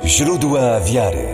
Źródła wiary.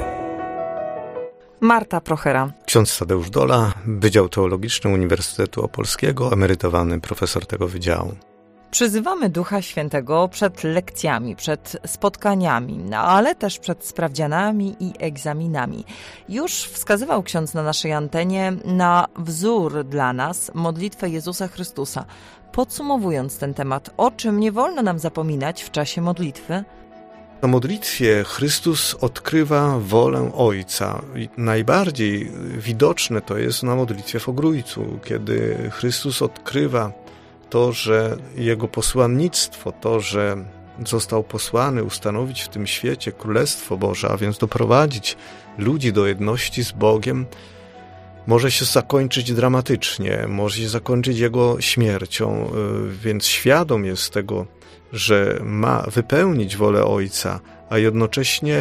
Marta Prochera. Ksiądz Tadeusz Dola, Wydział Teologiczny Uniwersytetu Opolskiego, emerytowany profesor tego wydziału. Przyzywamy Ducha Świętego przed lekcjami, przed spotkaniami, ale też przed sprawdzianami i egzaminami. Już wskazywał ksiądz na naszej antenie na wzór dla nas modlitwę Jezusa Chrystusa. Podsumowując ten temat, o czym nie wolno nam zapominać w czasie modlitwy? Na modlitwie Chrystus odkrywa wolę Ojca. I najbardziej widoczne to jest na modlitwie w Ogrójcu, kiedy Chrystus odkrywa to, że Jego posłannictwo, to, że został posłany ustanowić w tym świecie Królestwo Boże, a więc doprowadzić ludzi do jedności z Bogiem, może się zakończyć dramatycznie, może się zakończyć Jego śmiercią, więc świadom jest tego, że ma wypełnić wolę Ojca, a jednocześnie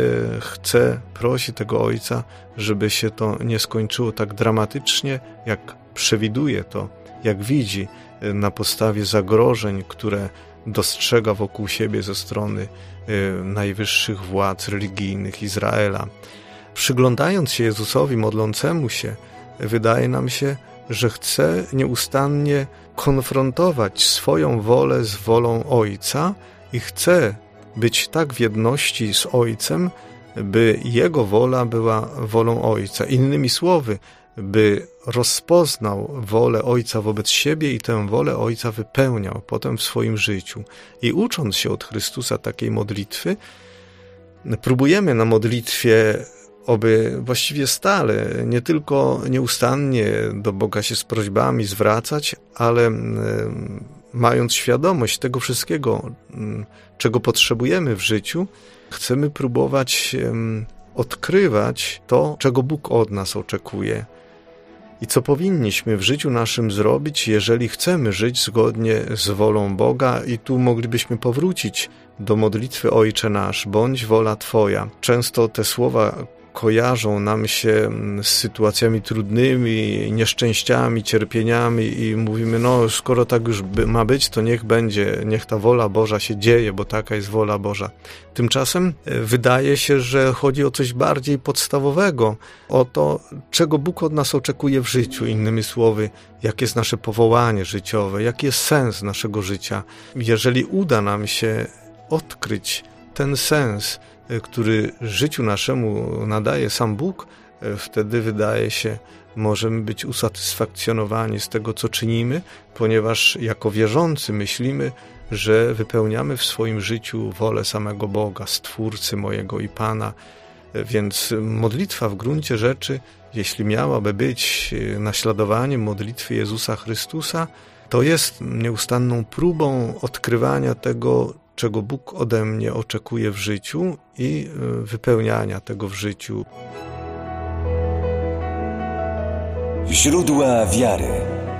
prosi tego Ojca, żeby się to nie skończyło tak dramatycznie, jak przewiduje to, jak widzi na podstawie zagrożeń, które dostrzega wokół siebie ze strony najwyższych władz religijnych Izraela. Przyglądając się Jezusowi modlącemu się, wydaje nam się, że chce nieustannie konfrontować swoją wolę z wolą Ojca i chce być tak w jedności z Ojcem, by Jego wola była wolą Ojca. Innymi słowy, by rozpoznał wolę Ojca wobec siebie i tę wolę Ojca wypełniał potem w swoim życiu. I ucząc się od Chrystusa takiej modlitwy, próbujemy na modlitwie oby właściwie stale, nie tylko nieustannie do Boga się z prośbami zwracać, ale mając świadomość tego wszystkiego, czego potrzebujemy w życiu, chcemy próbować odkrywać to, czego Bóg od nas oczekuje i co powinniśmy w życiu naszym zrobić, jeżeli chcemy żyć zgodnie z wolą Boga. I tu moglibyśmy powrócić do modlitwy Ojcze nasz, bądź wola Twoja. Często te słowa kojarzą nam się z sytuacjami trudnymi, nieszczęściami, cierpieniami i mówimy, skoro tak już ma być, to niech będzie, niech ta wola Boża się dzieje, bo taka jest wola Boża. Tymczasem wydaje się, że chodzi o coś bardziej podstawowego, o to, czego Bóg od nas oczekuje w życiu, innymi słowy, jakie jest nasze powołanie życiowe, jaki jest sens naszego życia. Jeżeli uda nam się odkryć ten sens, który życiu naszemu nadaje sam Bóg, wtedy wydaje się, możemy być usatysfakcjonowani z tego, co czynimy, ponieważ jako wierzący myślimy, że wypełniamy w swoim życiu wolę samego Boga, Stwórcy mojego i Pana. Więc modlitwa w gruncie rzeczy, jeśli miałaby być naśladowaniem modlitwy Jezusa Chrystusa, to jest nieustanną próbą odkrywania tego, czego Bóg ode mnie oczekuje w życiu i wypełniania tego w życiu. Źródła wiary.